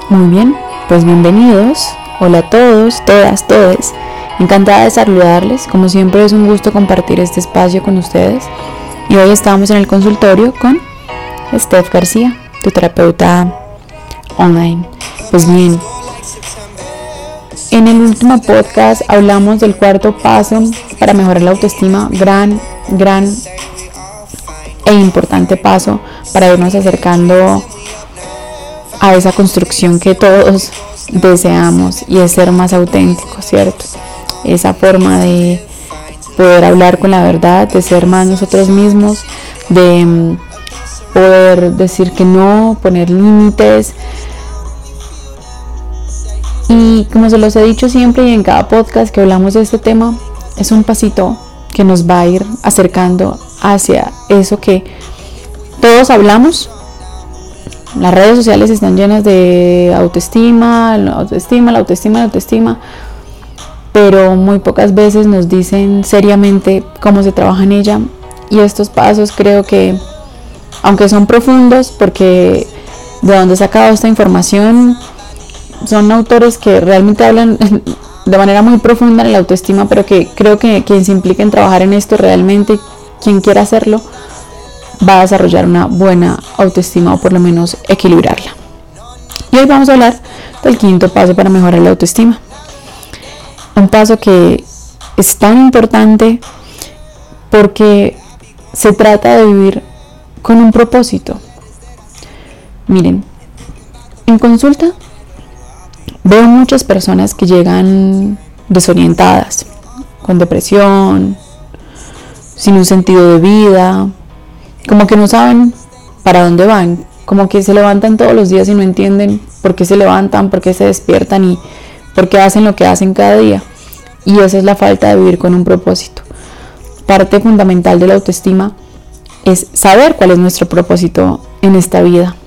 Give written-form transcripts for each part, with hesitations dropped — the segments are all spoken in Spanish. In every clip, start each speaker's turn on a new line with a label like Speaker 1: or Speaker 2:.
Speaker 1: Muy bien, pues bienvenidos. Hola a todos, todas, todes. Encantada de saludarles. Como siempre es un gusto compartir este espacio con ustedes. Y hoy estamos en el consultorio con Steph García, tu terapeuta online. Pues bien, en el último podcast hablamos del cuarto paso para mejorar la autoestima. Gran e importante paso para irnos acercando a esa construcción que todos deseamos, y es ser más auténticos, ¿cierto? Esa forma de poder hablar con la verdad, de ser más nosotros mismos, de poder decir que no, poner límites. Y como se los he dicho siempre y en cada podcast que hablamos de este tema, es un pasito que nos va a ir acercando hacia eso que todos hablamos. Las redes sociales están llenas de autoestima, pero muy pocas veces nos dicen seriamente cómo se trabaja en ella. Y estos pasos creo que, aunque son profundos, porque de donde he sacado esta información son autores que realmente hablan de manera muy profunda en la autoestima, pero que creo que quien se implique en trabajar en esto realmente, quien quiera hacerlo, va a desarrollar una buena autoestima, o por lo menos equilibrarla. Y hoy vamos a hablar del quinto paso para mejorar la autoestima. Un paso que es tan importante porque se trata de vivir con un propósito. Miren, en consulta veo muchas personas que llegan desorientadas, con depresión, sin un sentido de vida, como que no saben para dónde van, como que se levantan todos los días y no entienden por qué se levantan, por qué se despiertan y por qué hacen lo que hacen cada día. Y esa es la falta de vivir con un propósito. Parte fundamental de la autoestima es saber cuál es nuestro propósito en esta vida.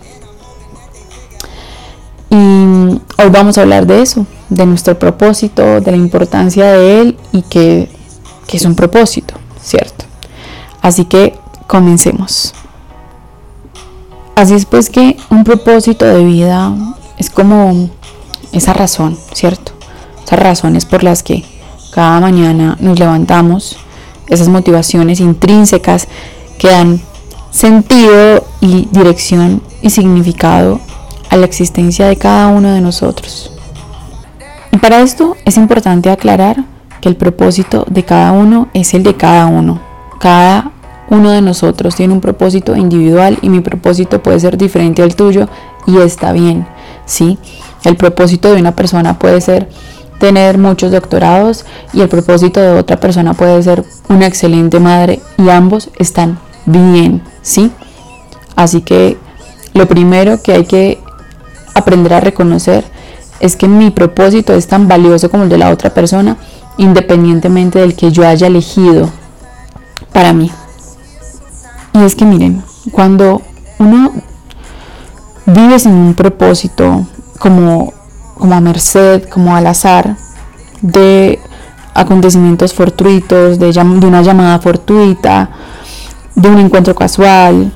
Speaker 1: Y hoy vamos a hablar de eso, de nuestro propósito, de la importancia de él y que es un propósito, ¿cierto? Así que comencemos. Así es pues que un propósito de vida es como esa razón, ¿cierto? Esas razones por las que cada mañana nos levantamos, esas motivaciones intrínsecas que dan sentido y dirección y significado a la existencia de cada uno de nosotros. Y para esto es importante aclarar que el propósito de cada uno es el de cada uno. Cada uno de nosotros tiene un propósito individual y mi propósito puede ser diferente al tuyo y está bien, ¿sí? El propósito de una persona puede ser tener muchos doctorados y el propósito de otra persona puede ser una excelente madre, y ambos están bien, ¿sí? Así que lo primero que hay que aprender a reconocer es que mi propósito es tan valioso como el de la otra persona, independientemente del que yo haya elegido para mí. Y es que miren, cuando uno vive sin un propósito, como a merced, como al azar de acontecimientos fortuitos, de una llamada fortuita, de un encuentro casual,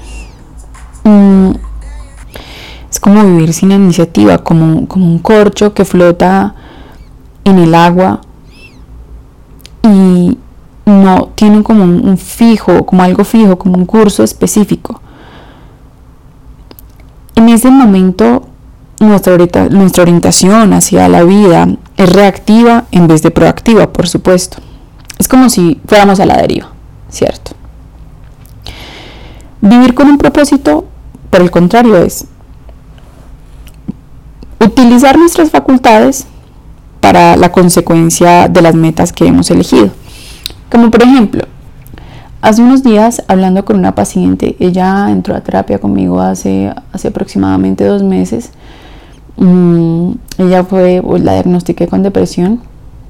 Speaker 1: es como vivir sin iniciativa, como un corcho que flota en el agua y no tiene como un fijo, como algo fijo, como un curso específico. En ese momento nuestra orientación hacia la vida es reactiva en vez de proactiva, por supuesto. Es como si fuéramos a la deriva, ¿cierto? Vivir con un propósito, por el contrario, es utilizar nuestras facultades para la consecuencia de las metas que hemos elegido. Como por ejemplo, hace unos días hablando con una paciente, ella entró a terapia conmigo hace aproximadamente 2 meses. Ella la diagnostiqué con depresión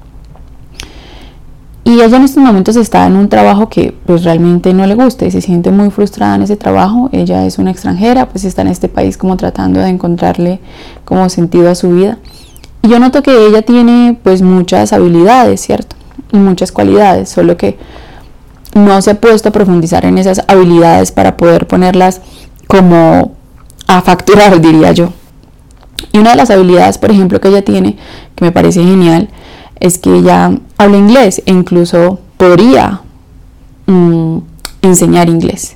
Speaker 1: y ella en estos momentos está en un trabajo que pues realmente no le gusta y se siente muy frustrada en ese trabajo. Ella es una extranjera, pues está en este país como tratando de encontrarle como sentido a su vida, y yo noto que ella tiene pues muchas habilidades, ¿cierto? Y muchas cualidades, solo que no se ha puesto a profundizar en esas habilidades para poder ponerlas como a facturar, diría yo. Y una de las habilidades, por ejemplo, que ella tiene, que me parece genial, es que ella habla inglés e incluso podría enseñar inglés.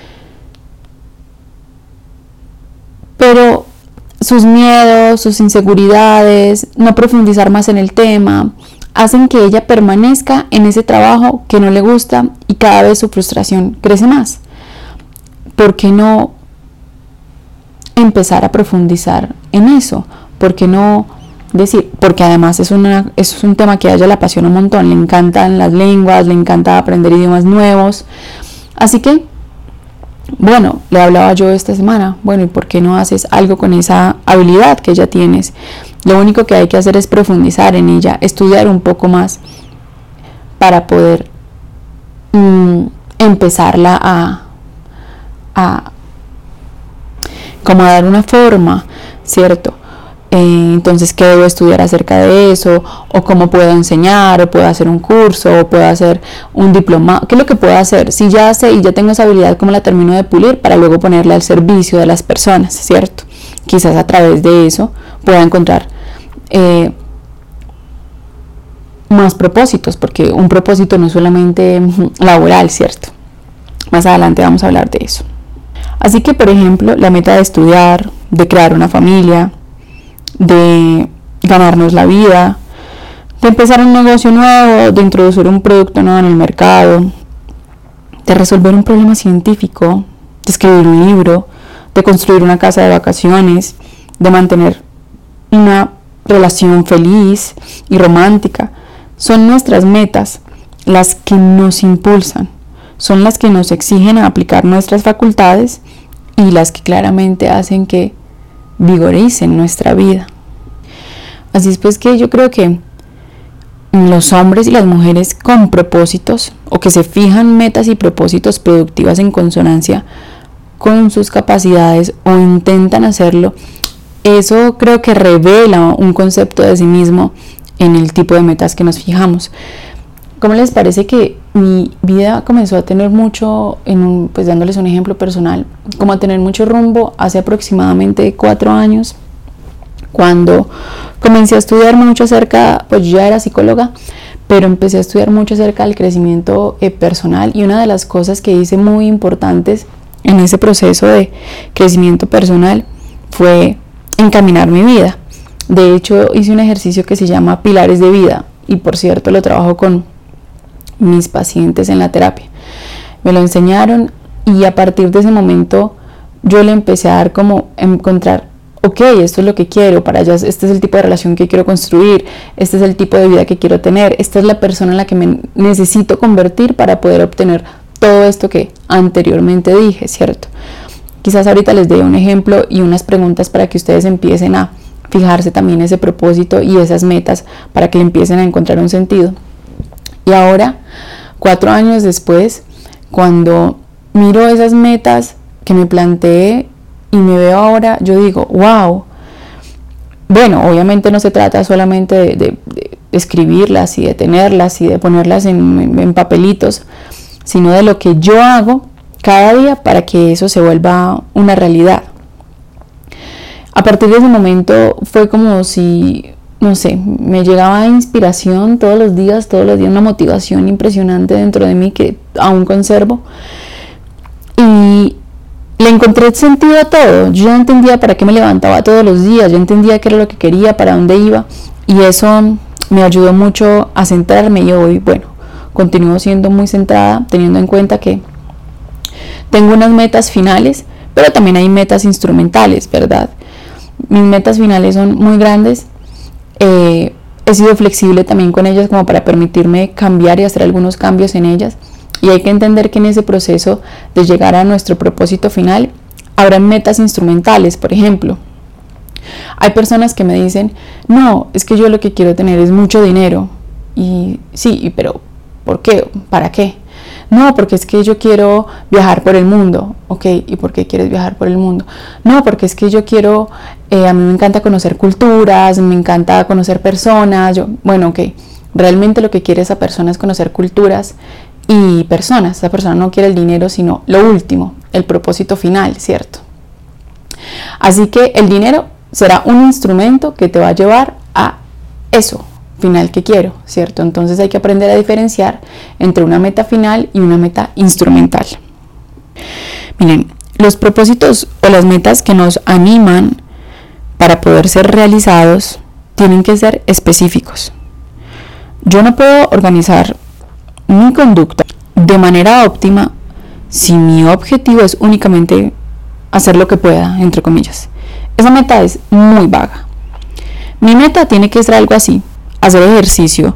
Speaker 1: Pero sus miedos, sus inseguridades, no profundizar más en el tema, hacen que ella permanezca en ese trabajo que no le gusta y cada vez su frustración crece más. ¿Por qué no empezar a profundizar en eso? ¿Por qué no decir? Porque además es un tema que a ella le apasiona un montón, le encantan las lenguas, le encanta aprender idiomas nuevos. Así que, bueno, le hablaba yo esta semana, bueno, ¿y por qué no haces algo con esa habilidad que ya tienes? Lo único que hay que hacer es profundizar en ella, estudiar un poco más para poder empezarla a como a dar una forma, ¿cierto? Entonces, ¿qué debo estudiar acerca de eso? ¿O cómo puedo enseñar? ¿O puedo hacer un curso? ¿O puedo hacer un diploma? ¿Qué es lo que puedo hacer? Si ya sé y ya tengo esa habilidad, ¿cómo la termino de pulir para luego ponerla al servicio de las personas, ¿cierto? Quizás a través de eso pueda encontrar más propósitos, porque un propósito no es solamente laboral, ¿cierto? Más adelante vamos a hablar de eso. Así que, por ejemplo, la meta de estudiar, de crear una familia, de ganarnos la vida, de empezar un negocio nuevo, de introducir un producto nuevo en el mercado, de resolver un problema científico, de escribir un libro, de construir una casa de vacaciones, de mantener una relación feliz y romántica, son nuestras metas las que nos impulsan, son las que nos exigen a aplicar nuestras facultades y las que claramente hacen que vigoricen nuestra vida. Así es pues que yo creo que los hombres y las mujeres con propósitos o que se fijan metas y propósitos productivas en consonancia con sus capacidades o intentan hacerlo, eso creo que revela un concepto de sí mismo en el tipo de metas que nos fijamos. ¿Cómo les parece que mi vida comenzó a tener mucho, pues dándoles un ejemplo personal, como a tener mucho rumbo hace aproximadamente 4 años, cuando comencé a estudiar mucho acerca, pues yo ya era psicóloga, pero empecé a estudiar mucho acerca del crecimiento personal, y una de las cosas que hice muy importantes en ese proceso de crecimiento personal fue encaminar mi vida. De hecho, hice un ejercicio que se llama Pilares de Vida, y por cierto lo trabajo con mis pacientes en la terapia. Me lo enseñaron y a partir de ese momento yo le empecé a dar como encontrar, ok, esto es lo que quiero para allá, este es el tipo de relación que quiero construir, este es el tipo de vida que quiero tener, esta es la persona en la que me necesito convertir para poder obtener todo esto que anteriormente dije, ¿cierto? Quizás ahorita les dé un ejemplo y unas preguntas para que ustedes empiecen a fijarse también ese propósito y esas metas para que empiecen a encontrar un sentido. Y ahora, 4 años después, cuando miro esas metas que me planteé y me veo ahora, yo digo, wow. Bueno, obviamente no se trata solamente de escribirlas y de tenerlas y de ponerlas en papelitos, sino de lo que yo hago cada día para que eso se vuelva una realidad. A partir de ese momento fue como si, no sé, me llegaba inspiración todos los días, una motivación impresionante dentro de mí que aún conservo. Y le encontré sentido a todo. Yo ya entendía para qué me levantaba todos los días, yo entendía qué era lo que quería, para dónde iba, y eso me ayudó mucho a centrarme. Y hoy, bueno, continúo siendo muy centrada, teniendo en cuenta que tengo unas metas finales, pero también hay metas instrumentales, ¿verdad? Mis metas finales son muy grandes. He sido flexible también con ellas como para permitirme cambiar y hacer algunos cambios en ellas, y hay que entender que en ese proceso de llegar a nuestro propósito final habrá metas instrumentales. Por ejemplo, hay personas que me dicen, no, es que yo lo que quiero tener es mucho dinero. Y sí, pero ¿por qué? ¿Para qué? No, porque es que yo quiero viajar por el mundo. Ok, ¿y por qué quieres viajar por el mundo? No, porque es que yo quiero, a mí me encanta conocer culturas, me encanta conocer personas. Bueno, ok, realmente lo que quiere esa persona es conocer culturas y personas. Esa persona no quiere el dinero, sino lo último, el propósito final, ¿cierto? Así que el dinero será un instrumento que te va a llevar a eso final que quiero, ¿cierto? Entonces hay que aprender a diferenciar entre una meta final y una meta instrumental. Miren, los propósitos o las metas que nos animan para poder ser realizados tienen que ser específicos. Yo no puedo organizar mi conducta de manera óptima si mi objetivo es únicamente hacer lo que pueda, entre comillas. Esa meta es muy vaga. Mi meta tiene que ser algo así: hacer ejercicio,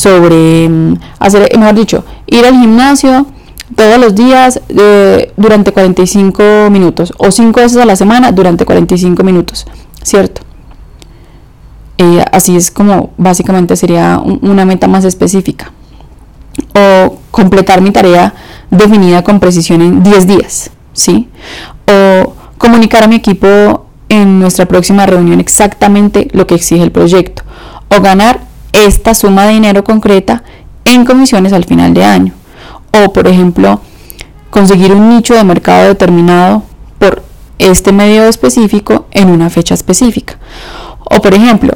Speaker 1: mejor dicho, ir al gimnasio todos los días durante 45 minutos o 5 veces a la semana durante 45 minutos, ¿cierto? Así es como básicamente sería una meta más específica. O completar mi tarea definida con precisión en 10 días, ¿sí? O comunicar a mi equipo en nuestra próxima reunión exactamente lo que exige el proyecto. O ganar esta suma de dinero concreta en comisiones al final de año. O, por ejemplo, conseguir un nicho de mercado determinado por este medio específico en una fecha específica. O, por ejemplo,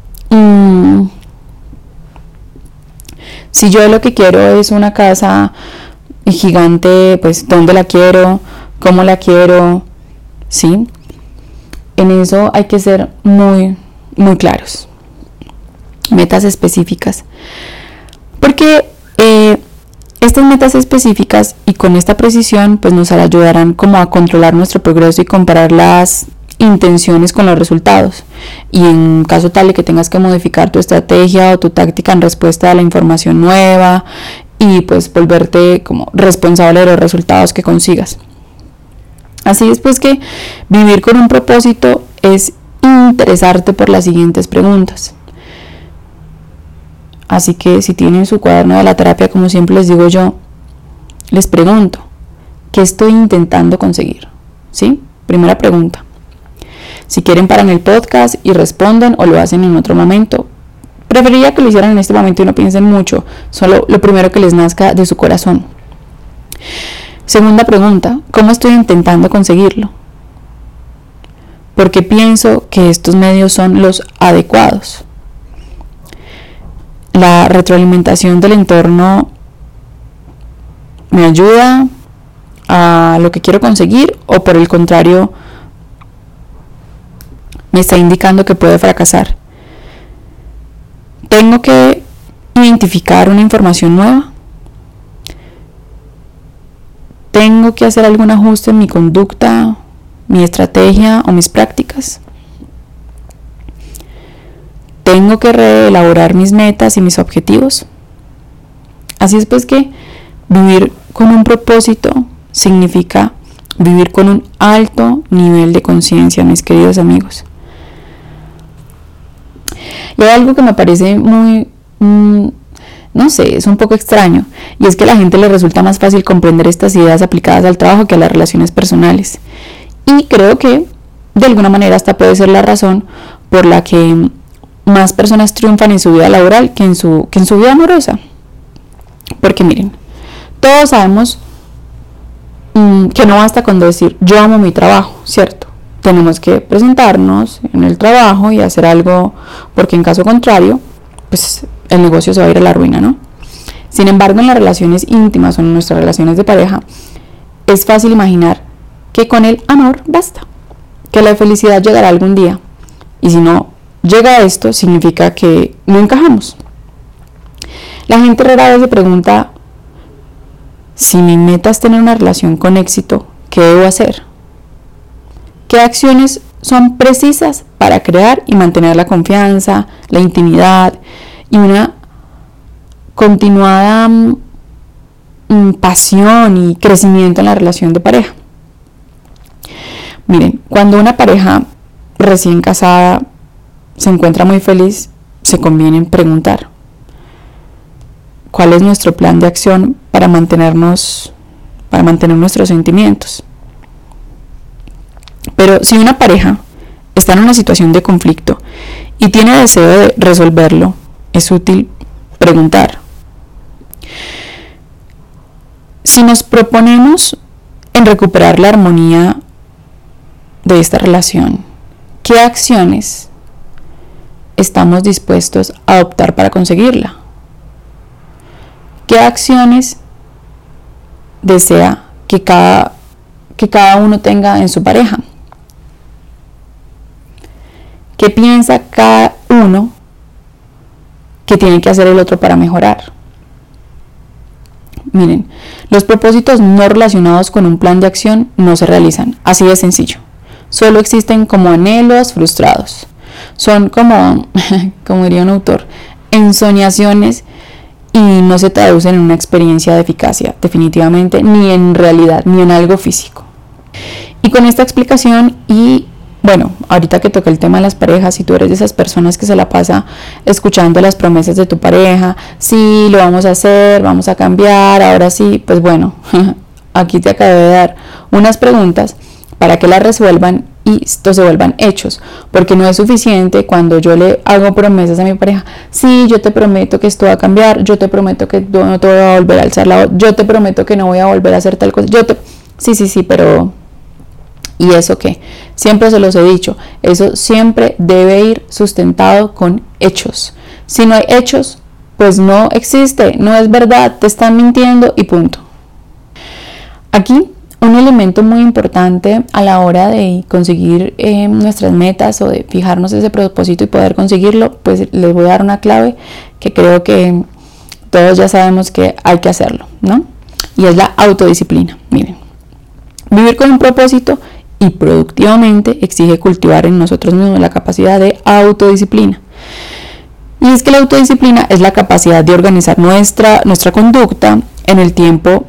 Speaker 1: si yo lo que quiero es una casa gigante, pues ¿dónde la quiero? ¿Cómo la quiero? ¿Sí? En eso hay que ser muy, muy claros. Metas específicas. Porque estas metas específicas y con esta precisión pues nos ayudarán como a controlar nuestro progreso y comparar las intenciones con los resultados. Y en caso tal de que tengas que modificar tu estrategia o tu táctica en respuesta a la información nueva y pues volverte como responsable de los resultados que consigas. Así es pues que vivir con un propósito es interesarte por las siguientes preguntas. Así que si tienen su cuaderno de la terapia, como siempre les digo yo, les pregunto, ¿qué estoy intentando conseguir? ¿Sí? Primera pregunta. Si quieren paran el podcast y responden o lo hacen en otro momento. Preferiría que lo hicieran en este momento y no piensen mucho, solo lo primero que les nazca de su corazón. Segunda pregunta, ¿cómo estoy intentando conseguirlo? Porque pienso que estos medios son los adecuados. La retroalimentación del entorno me ayuda a lo que quiero conseguir o por el contrario me está indicando que puede fracasar. Tengo que identificar una información nueva. Tengo que hacer algún ajuste en mi conducta, mi estrategia o mis prácticas. Tengo que reelaborar mis metas y mis objetivos. Así es pues que vivir con un propósito significa vivir con un alto nivel de conciencia, mis queridos amigos. Y hay algo que me parece muy, no sé, es un poco extraño, y es que a la gente le resulta más fácil comprender estas ideas aplicadas al trabajo que a las relaciones personales. Y creo que de alguna manera esta puede ser la razón por la que más personas triunfan en su vida laboral que en su vida amorosa. Porque miren, todos sabemos que no basta con decir yo amo mi trabajo, ¿cierto? Tenemos que presentarnos en el trabajo y hacer algo, porque en caso contrario, pues el negocio se va a ir a la ruina, ¿no? Sin embargo, en las relaciones íntimas o en nuestras relaciones de pareja, es fácil imaginar que con el amor basta, que la felicidad llegará algún día. Y si no llega esto, significa que no encajamos. La gente rara vez se pregunta, si mi meta es tener una relación con éxito, ¿qué debo hacer? ¿Qué acciones son precisas para crear y mantener la confianza, la intimidad y una continuada pasión y crecimiento en la relación de pareja? Miren, cuando una pareja recién casada se encuentra muy feliz, se conviene preguntar ¿cuál es nuestro plan de acción para mantener nuestros sentimientos? Pero si una pareja está en una situación de conflicto y tiene deseo de resolverlo, es útil preguntar. Si nos proponemos en recuperar la armonía de esta relación, ¿qué acciones estamos dispuestos a adoptar para conseguirla? ¿Qué acciones desea que cada uno tenga en su pareja? ¿Qué piensa cada uno que tiene que hacer el otro para mejorar? Miren, los propósitos no relacionados con un plan de acción no se realizan, así de sencillo. Solo existen como anhelos frustrados. Son como diría un autor, ensoñaciones, y no se traducen en una experiencia de eficacia, definitivamente, ni en realidad, ni en algo físico. Y con esta explicación, y bueno, ahorita que toqué el tema de las parejas, si tú eres de esas personas que se la pasa escuchando las promesas de tu pareja, sí, lo vamos a hacer, vamos a cambiar, ahora sí, pues bueno, aquí te acabo de dar unas preguntas para que las resuelvan y esto se vuelvan hechos, porque no es suficiente cuando yo le hago promesas a mi pareja, sí, yo te prometo que esto va a cambiar, yo te prometo que no te voy a volver a alzar la voz, yo te prometo que no voy a volver a hacer tal cosa, sí, pero ¿y eso qué? Siempre se los he dicho, eso siempre debe ir sustentado con hechos. Si no hay hechos, pues no existe, no es verdad, te están mintiendo y punto. Aquí un elemento muy importante a la hora de conseguir nuestras metas o de fijarnos ese propósito y poder conseguirlo, pues les voy a dar una clave que creo que todos ya sabemos que hay que hacerlo, ¿no? Y es la autodisciplina. Miren, vivir con un propósito y productivamente exige cultivar en nosotros mismos la capacidad de autodisciplina. Y es que la autodisciplina es la capacidad de organizar nuestra conducta en el tiempo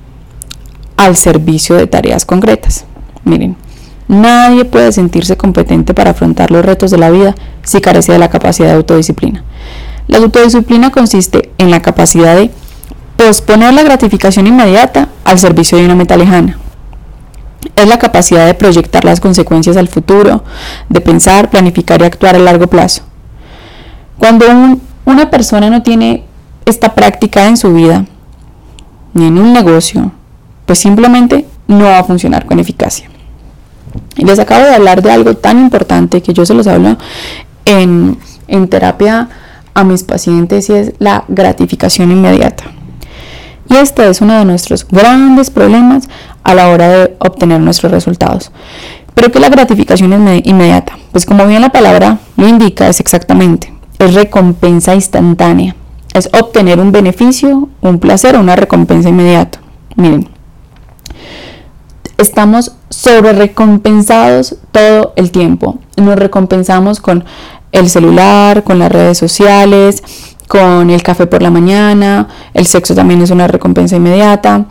Speaker 1: al servicio de tareas concretas. Miren, nadie puede sentirse competente para afrontar los retos de la vida si carece de la capacidad de autodisciplina. La autodisciplina consiste en la capacidad de posponer la gratificación inmediata al servicio de una meta lejana. Es la capacidad de proyectar las consecuencias al futuro, de pensar, planificar y actuar a largo plazo. Cuando una persona no tiene esta práctica en su vida, ni en un negocio, pues simplemente no va a funcionar con eficacia. Y les acabo de hablar de algo tan importante que yo se los hablo en terapia a mis pacientes, y es la gratificación inmediata. Y este es uno de nuestros grandes problemas a la hora de obtener nuestros resultados. ¿Pero qué es la gratificación inmediata? Pues como bien la palabra lo indica, es recompensa instantánea. Es obtener un beneficio, un placer o una recompensa inmediata. Miren, estamos sobre recompensados todo el tiempo. Nos recompensamos con el celular, con las redes sociales, con el café por la mañana. El sexo también es una recompensa inmediata.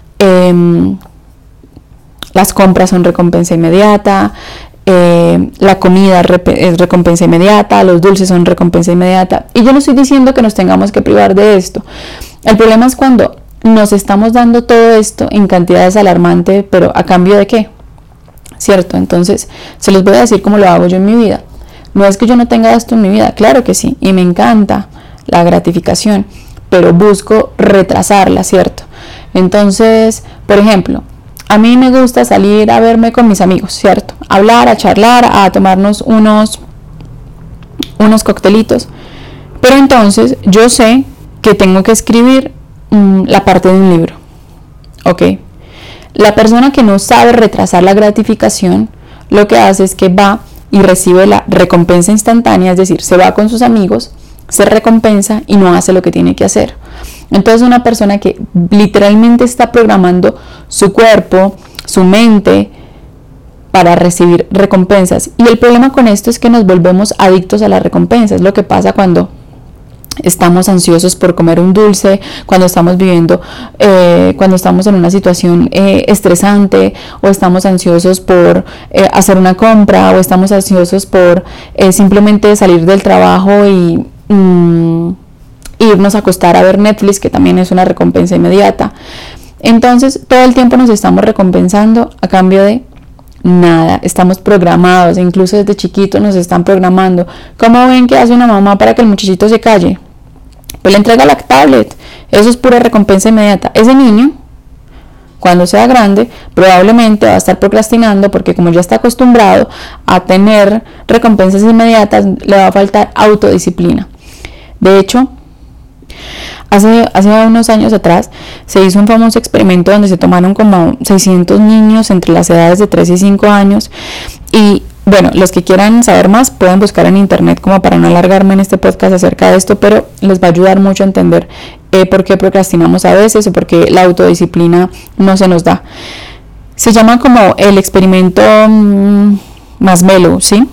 Speaker 1: Las compras son recompensa inmediata. La comida es recompensa inmediata. Los dulces son recompensa inmediata. Y yo no estoy diciendo que nos tengamos que privar de esto. El problema es cuando nos estamos dando todo esto en cantidades alarmantes, pero ¿a cambio de qué? ¿Cierto? Entonces, se los voy a decir cómo lo hago yo en mi vida. No es que yo no tenga esto en mi vida, claro que sí, y me encanta la gratificación, pero busco retrasarla, ¿cierto? Entonces, por ejemplo, a mí me gusta salir a verme con mis amigos, ¿cierto? Hablar, a charlar, a tomarnos unos coctelitos, pero entonces yo sé que tengo que escribir la parte de un libro, ¿ok? La persona que no sabe retrasar la gratificación, lo que hace es que va y recibe la recompensa instantánea, es decir, se va con sus amigos, se recompensa y no hace lo que tiene que hacer. Entonces una persona que literalmente está programando su cuerpo, su mente para recibir recompensas. Y el problema con esto es que nos volvemos adictos a las recompensas. Es lo que pasa cuando estamos ansiosos por comer un dulce, cuando estamos cuando estamos en una situación estresante, o estamos ansiosos por hacer una compra, o estamos ansiosos por simplemente salir del trabajo y irnos a acostar a ver Netflix, que también es una recompensa inmediata. Entonces todo el tiempo nos estamos recompensando a cambio de nada. Estamos programados, incluso desde chiquitos nos están programando. ¿Cómo ven que hace una mamá para que el muchachito se calle? Pues le entrega la tablet. Eso es pura recompensa inmediata. Ese niño Cuando sea grande, probablemente va a estar procrastinando porque como ya está acostumbrado a tener recompensas inmediatas, le va a faltar autodisciplina. De hecho, hace unos años atrás se hizo un famoso experimento donde se tomaron como 600 niños entre las edades de 3 y 5 años y bueno, los que quieran saber más pueden buscar en internet como para no alargarme en este podcast acerca de esto, pero les va a ayudar mucho a entender por qué procrastinamos a veces o por qué la autodisciplina no se nos da. Se llama como el experimento Marshmallow, ¿sí?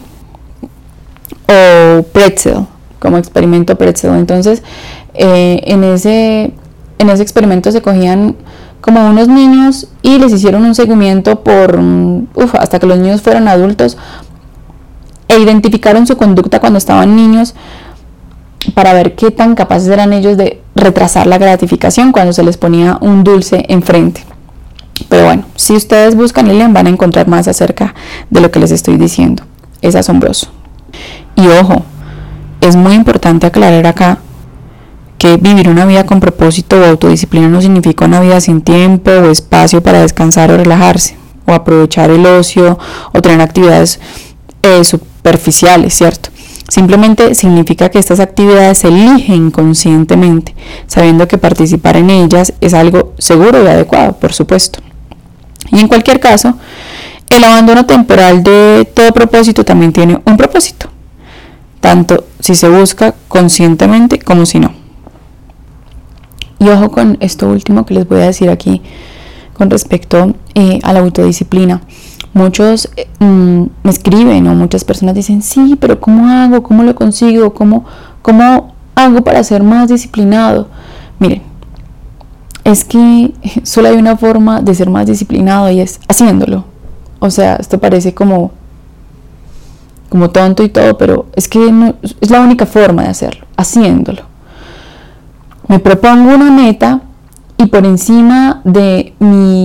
Speaker 1: O Pretzel, como experimento Pretzel. Entonces, en ese experimento se cogían como unos niños y les hicieron un seguimiento hasta que los niños fueron adultos e identificaron su conducta cuando estaban niños para ver qué tan capaces eran ellos de retrasar la gratificación cuando se les ponía un dulce enfrente. Pero bueno, si ustedes buscan y leen van a encontrar más acerca de lo que les estoy diciendo. Es asombroso. Y ojo, es muy importante aclarar acá que vivir una vida con propósito o autodisciplina no significa una vida sin tiempo o espacio para descansar o relajarse, o aprovechar el ocio o tener actividades superficiales, ¿cierto? Simplemente significa que estas actividades se eligen conscientemente, sabiendo que participar en ellas es algo seguro y adecuado, por supuesto. Y en cualquier caso, el abandono temporal de todo propósito también tiene un propósito, tanto si se busca conscientemente como si no. Y ojo con esto último que les voy a decir aquí con respecto a la autodisciplina. Muchos me escriben o muchas personas dicen, sí, pero ¿cómo hago? ¿Cómo lo consigo? ¿Cómo hago para ser más disciplinado? Miren, es que solo hay una forma de ser más disciplinado y es haciéndolo. O sea, esto parece como tonto y todo, pero es que no, es la única forma de hacerlo, haciéndolo. Me propongo una meta y por encima de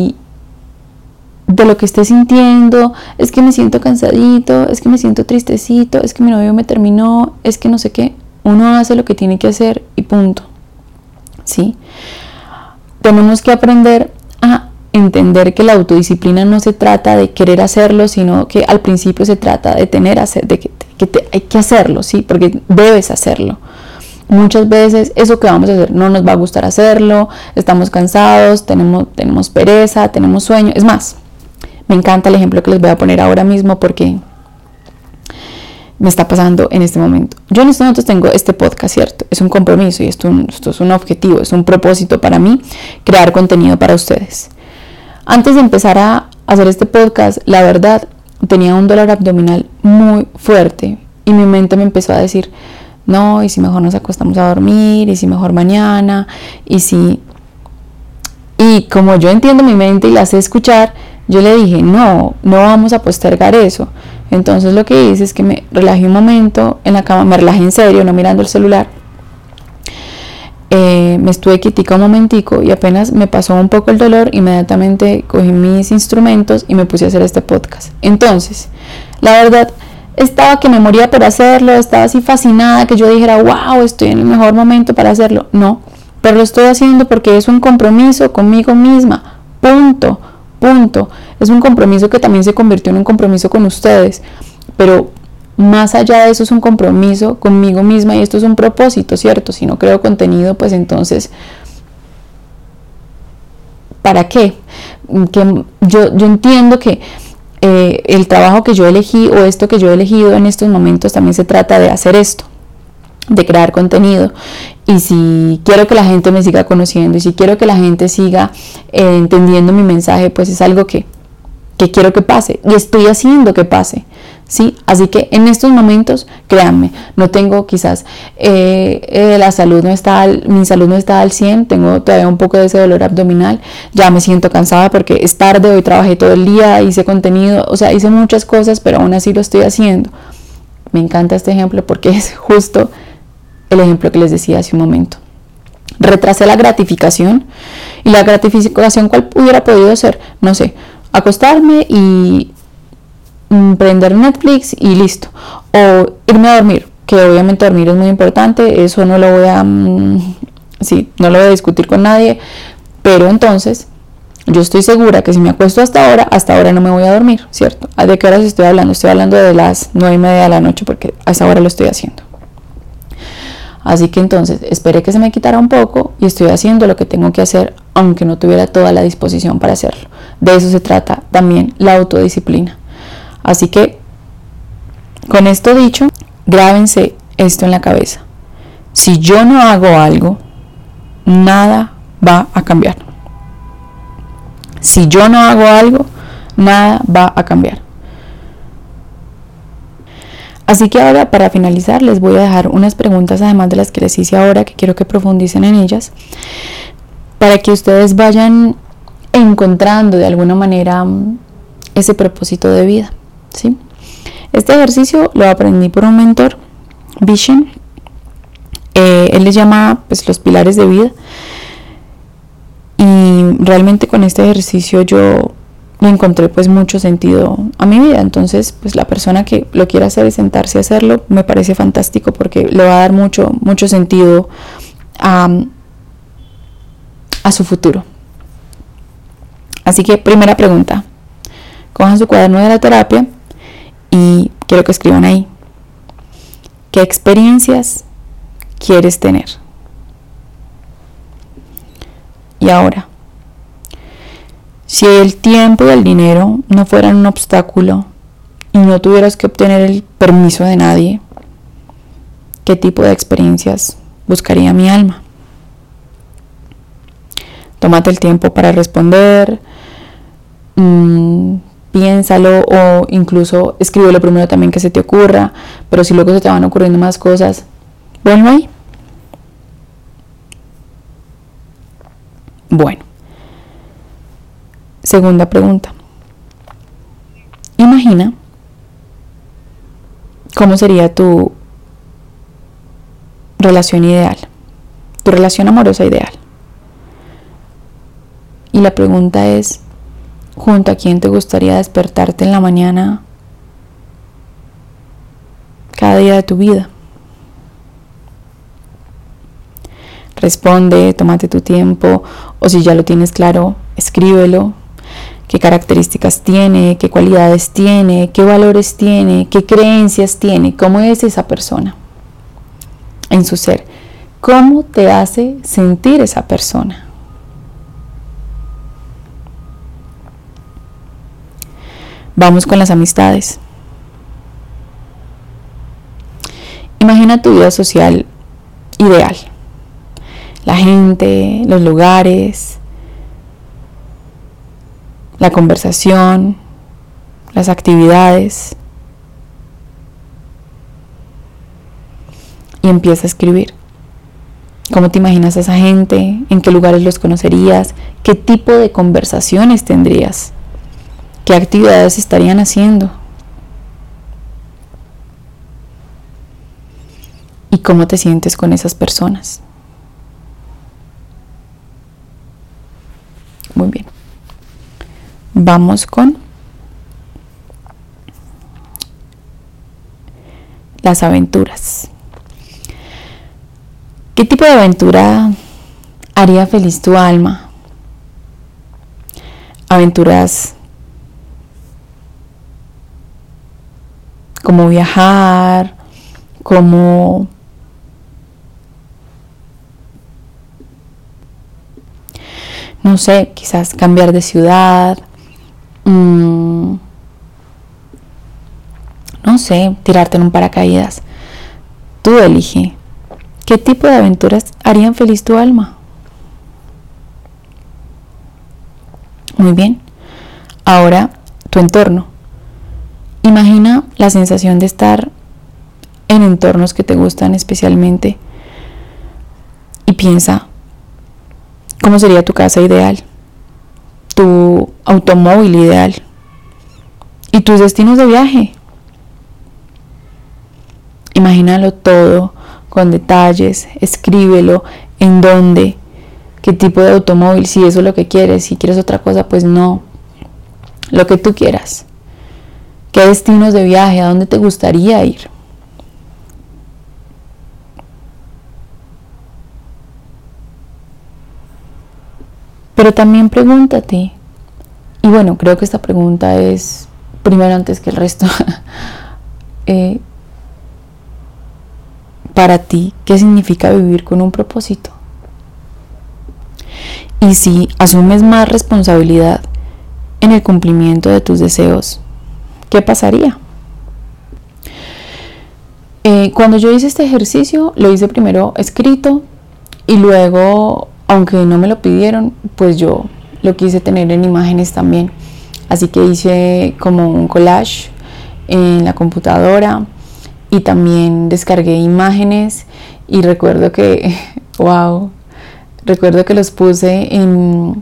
Speaker 1: lo que esté sintiendo, es que me siento cansadito, es que me siento tristecito, es que mi novio me terminó, es que no sé qué, uno hace lo que tiene que hacer y punto. ¿Sí? Tenemos que aprender a entender que la autodisciplina no se trata de querer hacerlo, sino que al principio se trata de hay que hacerlo, ¿sí? Porque debes hacerlo. Muchas veces eso que vamos a hacer no nos va a gustar hacerlo, estamos cansados, tenemos pereza, tenemos sueño. Es más, me encanta el ejemplo que les voy a poner ahora mismo porque me está pasando en este momento. Yo en este momento tengo este podcast, ¿cierto? Es un compromiso y esto es un objetivo, es un propósito para mí, crear contenido para ustedes. Antes de empezar a hacer este podcast, la verdad, tenía un dolor abdominal muy fuerte y mi mente me empezó a decir, no, y si mejor nos acostamos a dormir, y si mejor mañana, y como yo entiendo mi mente y la sé escuchar, yo le dije, no vamos a postergar eso. Entonces lo que hice es que me relajé un momento en la cama, me relajé en serio, no mirando el celular. Me estuve quietica un momentico y apenas me pasó un poco el dolor, inmediatamente cogí mis instrumentos y me puse a hacer este podcast. Entonces, la verdad, estaba que me moría por hacerlo, estaba así fascinada que yo dijera, wow, estoy en el mejor momento para hacerlo. No, pero lo estoy haciendo porque es un compromiso conmigo misma, punto. Es un compromiso que también se convirtió en un compromiso con ustedes, pero más allá de eso es un compromiso conmigo misma y esto es un propósito, ¿cierto? Si no creo contenido, pues entonces, ¿para qué? Que yo entiendo que el trabajo que yo elegí o esto que yo he elegido en estos momentos también se trata de hacer esto, de crear contenido. Y si quiero que la gente me siga conociendo y si quiero que la gente siga entendiendo mi mensaje, pues es algo que quiero que pase y estoy haciendo que pase, ¿sí? Así que en estos momentos, créanme, no tengo quizás mi salud no está al 100, tengo todavía un poco de ese dolor abdominal, ya me siento cansada porque es tarde, hoy trabajé todo el día, hice contenido, o sea, hice muchas cosas, pero aún así lo estoy haciendo. Me encanta este ejemplo porque es justo el ejemplo que les decía hace un momento. Retrasé la gratificación y la gratificación, ¿cuál hubiera podido ser? No sé, acostarme y prender Netflix y listo, o irme a dormir, que obviamente dormir es muy importante, eso no lo voy a discutir con nadie, pero entonces Yo estoy segura que si me acuesto hasta ahora no me voy a dormir, ¿cierto? ¿De qué horas estoy hablando? Estoy hablando de las 9:30 de la noche porque a esa hora lo estoy haciendo. Así que entonces esperé que se me quitara un poco y estoy haciendo lo que tengo que hacer, aunque no tuviera toda la disposición para hacerlo. De eso se trata también la autodisciplina. Así que, con esto dicho, grábense esto en la cabeza. Si yo no hago algo, nada va a cambiar. Si yo no hago algo, nada va a cambiar. Así que ahora, para finalizar, les voy a dejar unas preguntas, además de las que les hice ahora, que quiero que profundicen en ellas, para que ustedes vayan encontrando de alguna manera ese propósito de vida, ¿sí? Este ejercicio lo aprendí por un mentor, Vishen. Él les llama pues los pilares de vida, y realmente con este ejercicio yo le encontré pues mucho sentido a mi vida. Entonces pues la persona que lo quiera hacer y sentarse a hacerlo me parece fantástico, porque le va a dar mucho sentido a su futuro. Así que primera pregunta, cojan su cuaderno de la terapia y quiero que escriban ahí: ¿qué experiencias quieres tener? Y ahora, si el tiempo y el dinero no fueran un obstáculo y no tuvieras que obtener el permiso de nadie, ¿qué tipo de experiencias buscaría mi alma? Tómate el tiempo para responder, piénsalo, o incluso escríbelo primero también que se te ocurra, pero si luego se te van ocurriendo más cosas, ponlo ahí. Bueno. Segunda pregunta. Imagina cómo sería tu relación ideal, tu relación amorosa ideal. Y la pregunta es: ¿junto a quién te gustaría despertarte en la mañana cada día de tu vida? Responde, tómate tu tiempo, o si ya lo tienes claro, escríbelo. ¿Qué características tiene? ¿Qué cualidades tiene? ¿Qué valores tiene? ¿Qué creencias tiene? ¿Cómo es esa persona en su ser? ¿Cómo te hace sentir esa persona? Vamos con las amistades. Imagina tu vida social ideal. La gente, los lugares, la conversación, las actividades. Y empieza a escribir. ¿Cómo te imaginas a esa gente? ¿En qué lugares los conocerías? ¿Qué tipo de conversaciones tendrías? ¿Qué actividades estarían haciendo? ¿Y cómo te sientes con esas personas? Muy bien. Vamos con las aventuras. ¿Qué tipo de aventura haría feliz tu alma? Aventuras como viajar, como no sé, quizás cambiar de ciudad, no sé, tirarte en un paracaídas. Tú elige. ¿Qué tipo de aventuras harían feliz tu alma? Muy bien. Ahora, tu entorno. Imagina la sensación de estar en entornos que te gustan especialmente y piensa: ¿cómo sería tu casa ideal? Tu automóvil ideal. Y tus destinos de viaje. Imagínalo todo con detalles, escríbelo, en dónde, qué tipo de automóvil, si eso es lo que quieres, si quieres otra cosa, pues no, lo que tú quieras. ¿Qué destinos de viaje? ¿A dónde te gustaría ir? Pero también pregúntate, Y bueno, creo que esta pregunta es primero antes que el resto. Para ti, ¿qué significa vivir con un propósito? Y si asumes más responsabilidad en el cumplimiento de tus deseos, ¿qué pasaría? Cuando yo hice este ejercicio, lo hice primero escrito y luego, aunque no me lo pidieron, pues yo lo quise tener en imágenes también. Así que hice como un collage en la computadora y también descargué imágenes y recuerdo que, wow, recuerdo que los puse en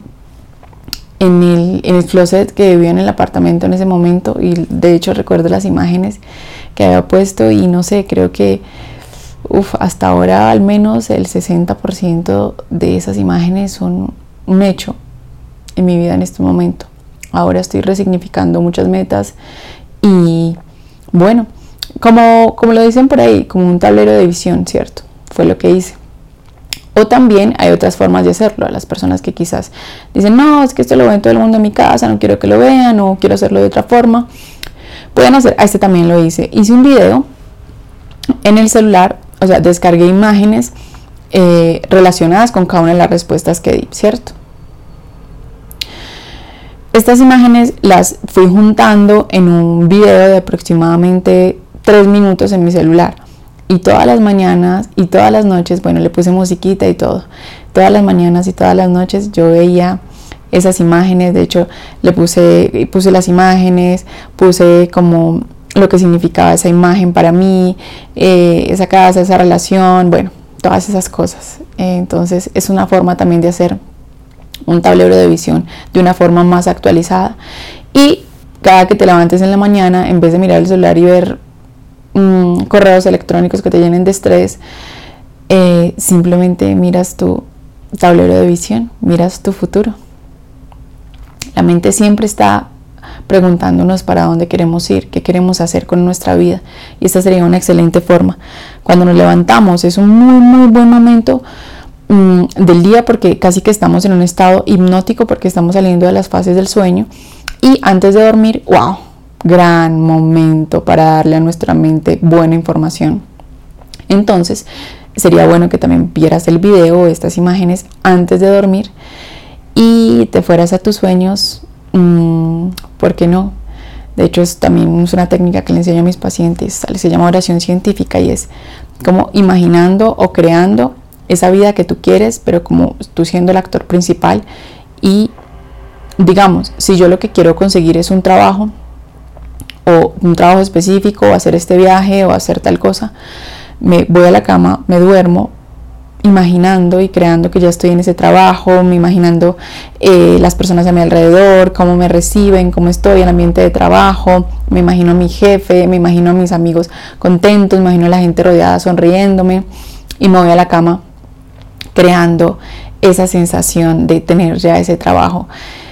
Speaker 1: el closet que vivía en el apartamento en ese momento, y de hecho recuerdo las imágenes que había puesto y no sé, creo que hasta ahora al menos el 60% de esas imágenes son un hecho en mi vida en este momento. Ahora estoy resignificando muchas metas y bueno, como lo dicen por ahí, como un tablero de visión, ¿cierto? Fue lo que hice. O también hay otras formas de hacerlo. A las personas que quizás dicen, no, es que esto lo ve todo el mundo en mi casa, no quiero que lo vean, o quiero hacerlo de otra forma, pueden hacer, este también lo hice. Hice un video en el celular, o sea, descargué imágenes relacionadas con cada una de las respuestas que di, ¿cierto? Estas imágenes las fui juntando en un video de aproximadamente 3 minutos en mi celular. Y todas las mañanas y todas las noches, bueno, le puse musiquita y todo. Todas las mañanas y todas las noches yo veía esas imágenes. De hecho, puse las imágenes, puse como lo que significaba esa imagen para mí, esa casa, esa relación, bueno, todas esas cosas. Entonces es una forma también de hacer un tablero de visión de una forma más actualizada. Y cada que te levantes en la mañana, en vez de mirar el celular y ver correos electrónicos que te llenen de estrés, simplemente miras tu tablero de visión, miras tu futuro. La mente siempre está preguntándonos para dónde queremos ir, qué queremos hacer con nuestra vida, y esta sería una excelente forma. Cuando nos levantamos es un muy buen momento del día, porque casi que estamos en un estado hipnótico, porque estamos saliendo de las fases del sueño, y antes de dormir, wow, gran momento para darle a nuestra mente buena información. Entonces sería bueno que también vieras el video o estas imágenes antes de dormir y te fueras a tus sueños. ¿Por qué no? De hecho también es una técnica que le enseño a mis pacientes, se llama oración científica, y es como imaginando o creando esa vida que tú quieres, pero como tú siendo el actor principal. Y digamos, si yo lo que quiero conseguir es un trabajo, o un trabajo específico, o hacer este viaje, o hacer tal cosa, me voy a la cama, me duermo imaginando y creando que ya estoy en ese trabajo, me imaginando las personas a mi alrededor, cómo me reciben, cómo estoy en el ambiente de trabajo, me imagino a mi jefe, me imagino a mis amigos contentos, me imagino a la gente rodeada sonriéndome, y me voy a la cama creando esa sensación de tener ya ese trabajo.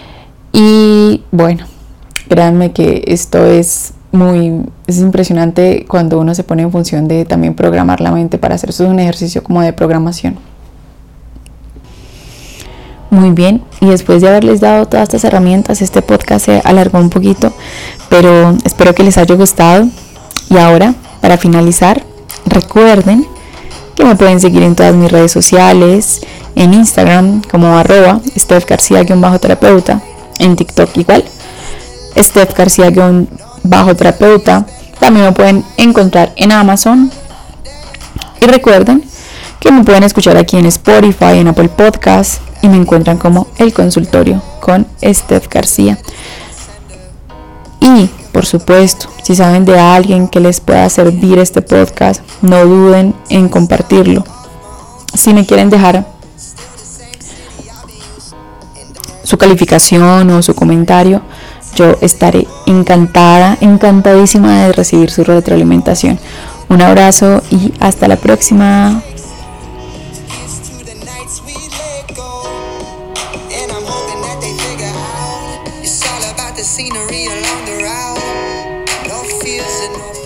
Speaker 1: Y bueno, créanme que esto es impresionante cuando uno se pone en función de también programar la mente para hacer. Eso es un ejercicio como de programación. Muy bien, y después de haberles dado todas estas herramientas, este podcast se alargó un poquito, pero espero que les haya gustado. Y ahora, para finalizar, recuerden que me pueden seguir en todas mis redes sociales, en Instagram como @StephGarcia_terapeuta, en TikTok igual, Steph Garcia_terapeuta. También me pueden encontrar en Amazon. Y recuerden que me pueden escuchar aquí en Spotify, en Apple Podcast, y me encuentran como El Consultorio con Steph García. Y por supuesto, si saben de alguien que les pueda servir este podcast, no duden en compartirlo. Si me quieren dejar su calificación o su comentario, yo estaré encantadísima de recibir su retroalimentación. Un abrazo y hasta la próxima. Scenery along the route, no fears and no